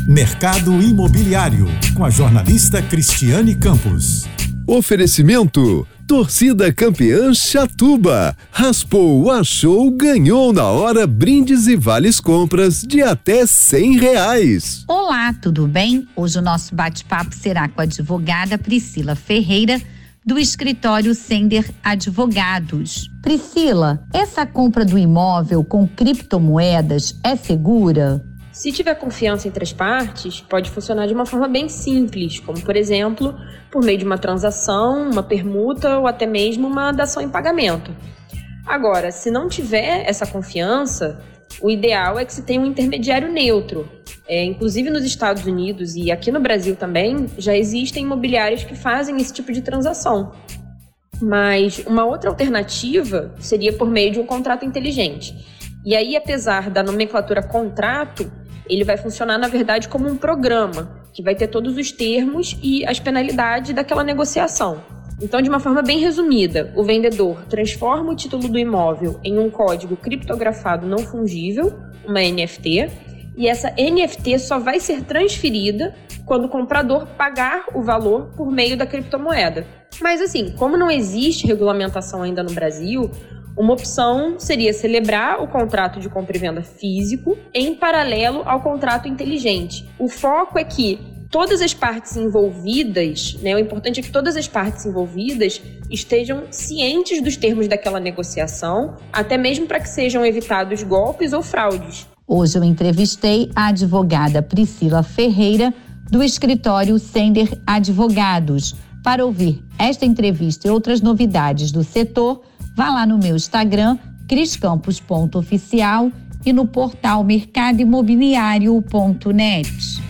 Mercado Imobiliário, com a jornalista Cristiane Campos. Oferecimento: Torcida Campeã Chatuba. Raspou, achou, ganhou na hora brindes e vales compras de até R$100. Olá, tudo bem? Hoje o nosso bate-papo será com a advogada Priscila Ferreira, do escritório Sender Advogados. Priscila, essa compra do imóvel com criptomoedas é segura? Se tiver confiança entre as partes, pode funcionar de uma forma bem simples, como, por exemplo, por meio de uma transação, uma permuta ou até mesmo uma dação em pagamento. Agora, se não tiver essa confiança, o ideal é que se tenha um intermediário neutro. Inclusive nos Estados Unidos e aqui no Brasil também, já existem imobiliários que fazem esse tipo de transação. Mas uma outra alternativa seria por meio de um contrato inteligente. E aí, apesar da nomenclatura contrato, ele vai funcionar, na verdade, como um programa, que vai ter todos os termos e as penalidades daquela negociação. Então, de uma forma bem resumida, o vendedor transforma o título do imóvel em um código criptografado não fungível, uma NFT, e essa NFT só vai ser transferida quando o comprador pagar o valor por meio da criptomoeda. Mas assim, como não existe regulamentação ainda no Brasil, uma opção seria celebrar o contrato de compra e venda físico em paralelo ao contrato inteligente. O foco é que todas as partes envolvidas, o importante é que todas as partes envolvidas estejam cientes dos termos daquela negociação, até mesmo para que sejam evitados golpes ou fraudes. Hoje eu entrevistei a advogada Priscila Ferreira, do escritório Sender Advogados. Para ouvir esta entrevista e outras novidades do setor, vá lá no meu Instagram, criscampos.oficial, e no portal mercadoimobiliario.net.